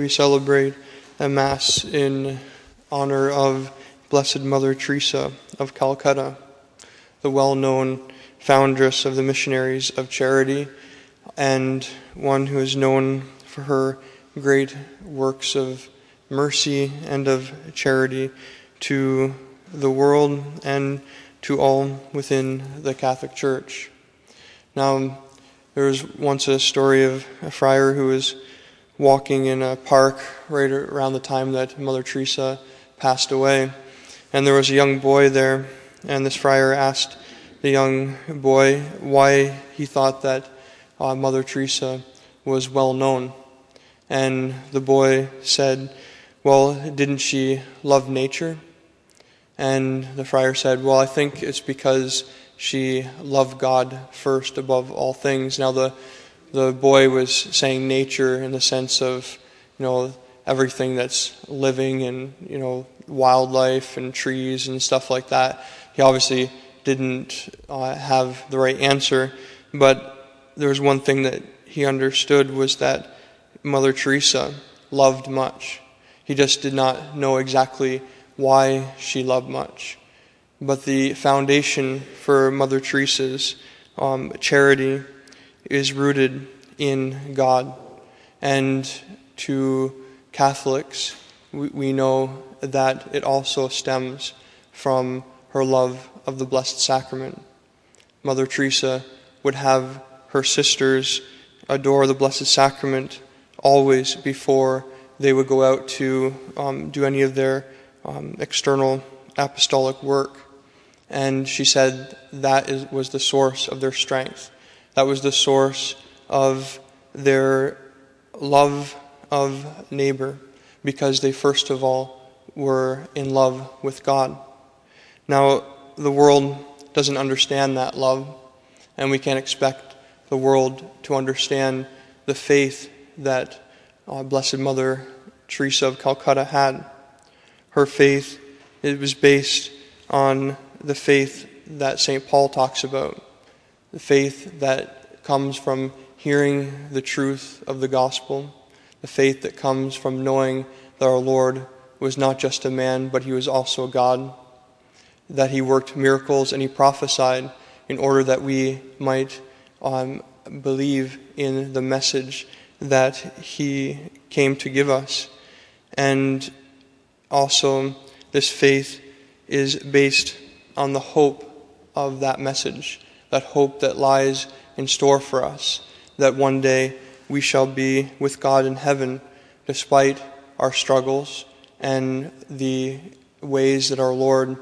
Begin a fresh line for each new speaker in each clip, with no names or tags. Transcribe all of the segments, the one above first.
we celebrate a Mass in honor of Blessed Mother Teresa of Calcutta, the well-known foundress of the Missionaries of Charity, and one who is known for her great works of mercy and of charity to the world and to all within the Catholic Church. Now, there was once a story of a friar who was walking in a park right around the time that Mother Teresa passed away. And there was a young boy there, and this friar asked the young boy why he thought that Mother Teresa was well known. And the boy said, well, didn't she love nature? And the friar said, well, I think it's because she loved God first above all things. Now the boy was saying nature in the sense of, everything that's living and, wildlife and trees and stuff like that. He obviously didn't have the right answer, but there was one thing that he understood was that Mother Teresa loved much. He just did not know exactly why she loved much. But the foundation for Mother Teresa's charity is rooted in God. And to Catholics, we know that it also stems from her love of the Blessed Sacrament. Mother Teresa would have her sisters adore the Blessed Sacrament always before they would go out to do any of their external apostolic work. And she said that was the source of their strength. That was the source of their love of neighbor, because they first of all were in love with God. Now, the world doesn't understand that love, and we can't expect the world to understand the faith that Blessed Mother Teresa of Calcutta had. Her faith, it was based on the faith that St. Paul talks about, the faith that comes from hearing the truth of the gospel, the faith that comes from knowing that our Lord was not just a man, but he was also God, that he worked miracles and he prophesied in order that we might believe in the message that he came to give us. And also, this faith is based on the hope of that message, that hope that lies in store for us, that one day we shall be with God in heaven despite our struggles and the ways that our Lord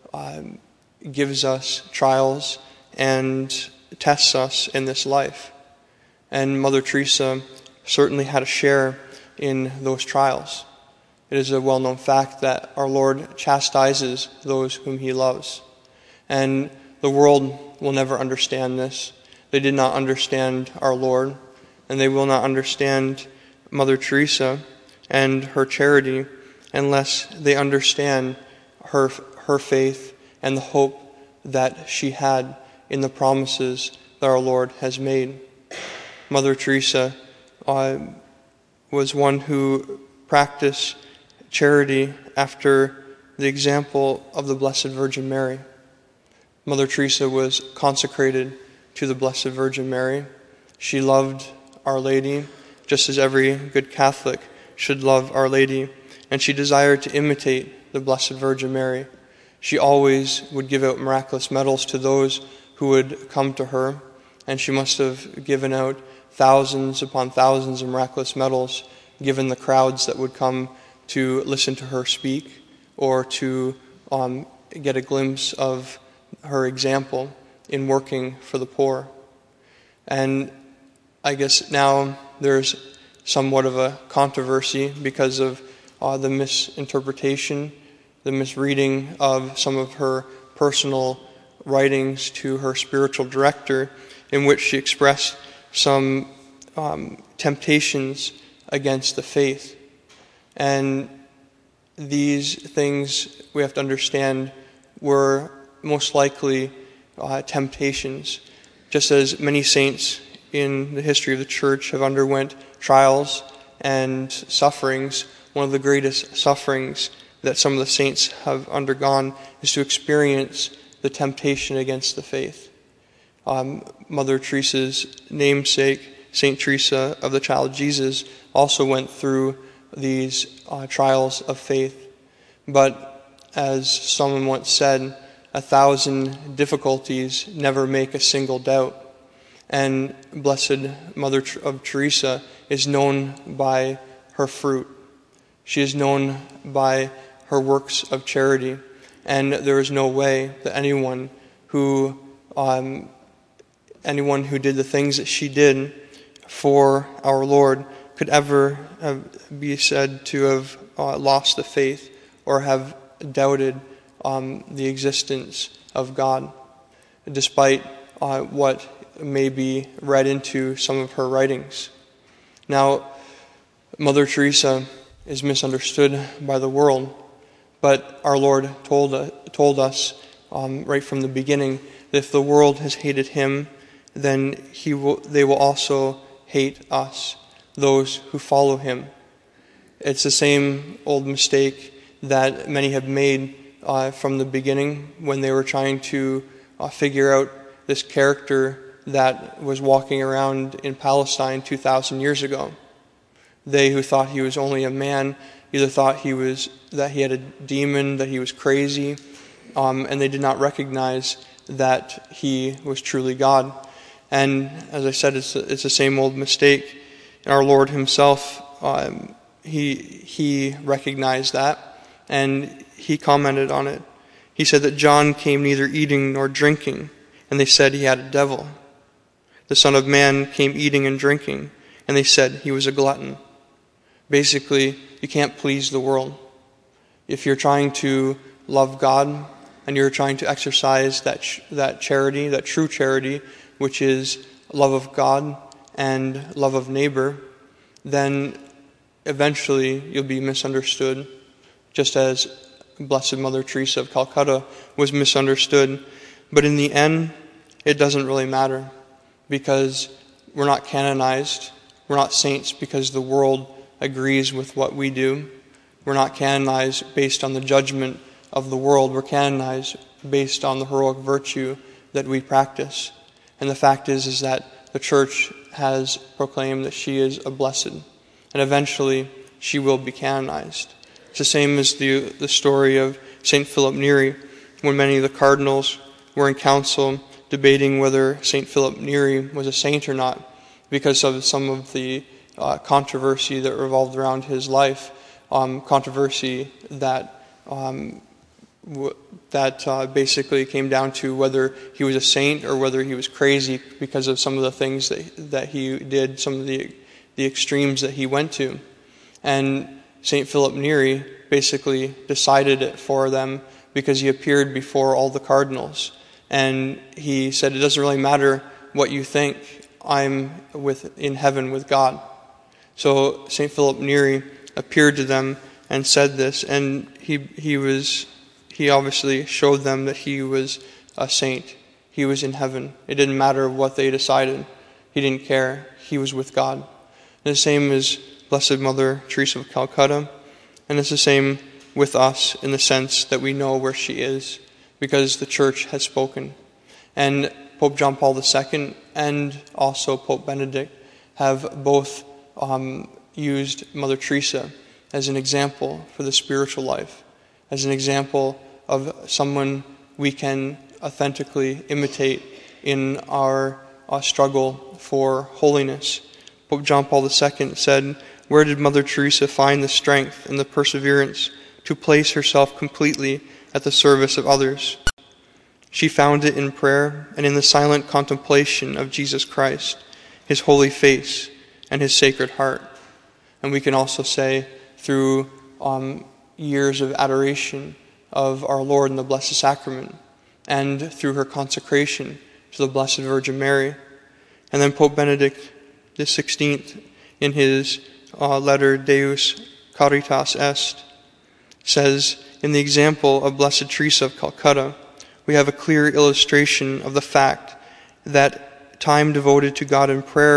gives us trials and tests us in this life. And Mother Teresa certainly had a share in those trials. It is a well-known fact that our Lord chastises those whom he loves. And the world will never understand this. They did not understand our Lord, and they will not understand Mother Teresa and her charity unless they understand her faith and the hope that she had in the promises that our Lord has made. Mother Teresa was one who practiced charity after the example of the Blessed Virgin Mary. Mother Teresa was consecrated to the Blessed Virgin Mary. She loved Our Lady, just as every good Catholic should love Our Lady, and she desired to imitate the Blessed Virgin Mary. She always would give out miraculous medals to those who would come to her, and she must have given out thousands upon thousands of miraculous medals, given the crowds that would come to listen to her speak or to get a glimpse of her example in working for the poor. And I guess now there's somewhat of a controversy because of the misinterpretation, the misreading of some of her personal writings to her spiritual director, in which she expressed some temptations against the faith. And these things, we have to understand, were most likely temptations. Just as many saints in the history of the church have underwent trials and sufferings, one of the greatest sufferings that some of the saints have undergone is to experience the temptation against the faith. Mother Teresa's namesake, St. Teresa of the Child Jesus, also went through these trials of faith. But as someone once said, 1,000 difficulties never make a single doubt. And Blessed Mother of Teresa is known by her fruit. She is known by her works of charity. And there is no way that anyone who did the things that she did for our Lord could ever be said to have lost the faith or have doubted the existence of God, despite what may be read into some of her writings. Now, Mother Teresa is misunderstood by the world, but our Lord told us right from the beginning that if the world has hated him, then they will also hate us, those who follow him. It's the same old mistake that many have made from the beginning when they were trying to figure out this character that was walking around in Palestine 2,000 years ago. They who thought he was only a man either thought that he had a demon, that he was crazy, and they did not recognize that he was truly God. And as I said, it's the same old mistake. And our Lord himself, he recognized that, and he commented on it. He said that John came neither eating nor drinking, and they said he had a devil. The Son of Man came eating and drinking, and they said he was a glutton. Basically, you can't please the world. If you're trying to love God and you're trying to exercise that charity, that true charity, which is love of God and love of neighbor, then eventually you'll be misunderstood, just as Blessed Mother Teresa of Calcutta was misunderstood. But in the end, it doesn't really matter, because we're not canonized. We're not saints because the world agrees with what we do. We're not canonized based on the judgment of the world. We're canonized based on the heroic virtue that we practice. And the fact is that the Church has proclaimed that she is a blessed, and eventually she will be canonized. It's the same as the story of St. Philip Neri, when many of the cardinals were in council debating whether St. Philip Neri was a saint or not, because of some of the controversy that revolved around his life, controversy that basically came down to whether he was a saint or whether he was crazy because of some of the things that he did, some of the extremes that he went to. And St. Philip Neri basically decided it for them because he appeared before all the cardinals. And he said, it doesn't really matter what you think, I'm in heaven with God. So St. Philip Neri appeared to them and said this, and he obviously showed them that he was a saint. He was in heaven. It didn't matter what they decided. He didn't care. He was with God. And the same is Blessed Mother Teresa of Calcutta, and it's the same with us in the sense that we know where she is, because the Church has spoken. And Pope John Paul II and also Pope Benedict have both used Mother Teresa as an example for the spiritual life, as an example of someone we can authentically imitate in our struggle for holiness. Pope John Paul II said, "Where did Mother Teresa find the strength and the perseverance to place herself completely at the service of others? She found it in prayer and in the silent contemplation of Jesus Christ, his holy face, and his sacred heart." And we can also say through years of adoration of our Lord in the Blessed Sacrament, and through her consecration to the Blessed Virgin Mary. And then Pope Benedict XVI, in his letter Deus Caritas Est, says, "In the example of Blessed Teresa of Calcutta, we have a clear illustration of the fact that time devoted to God in prayer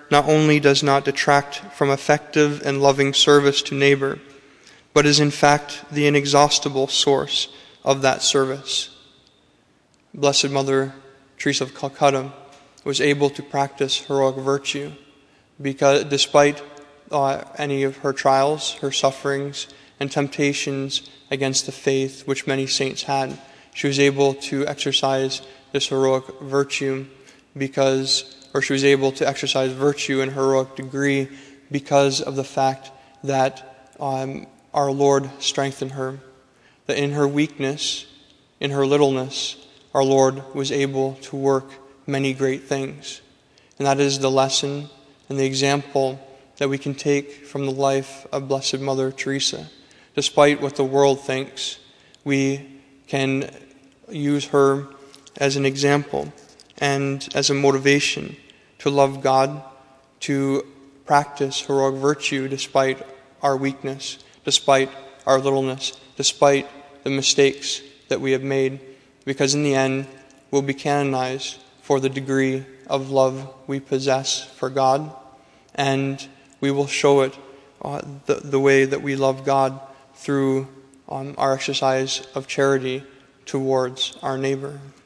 not only does not detract from effective and loving service to neighbor, but is in fact the inexhaustible source of that service. Blessed Mother Teresa of Calcutta was able to practice heroic virtue because despite any of her trials, her sufferings, and temptations against the faith which many saints had, she was able to exercise this heroic virtue she was able to exercise virtue in heroic degree because of the fact that our Lord strengthened her. That in her weakness, in her littleness, our Lord was able to work many great things. And that is the lesson and the example that we can take from the life of Blessed Mother Teresa. Despite what the world thinks, we can use her as an example and as a motivation to love God, to practice heroic virtue despite our weakness, despite our littleness, despite the mistakes that we have made, because in the end we'll be canonized for the degree of love we possess for God, and we will show it the way that we love God through our exercise of charity towards our neighbor.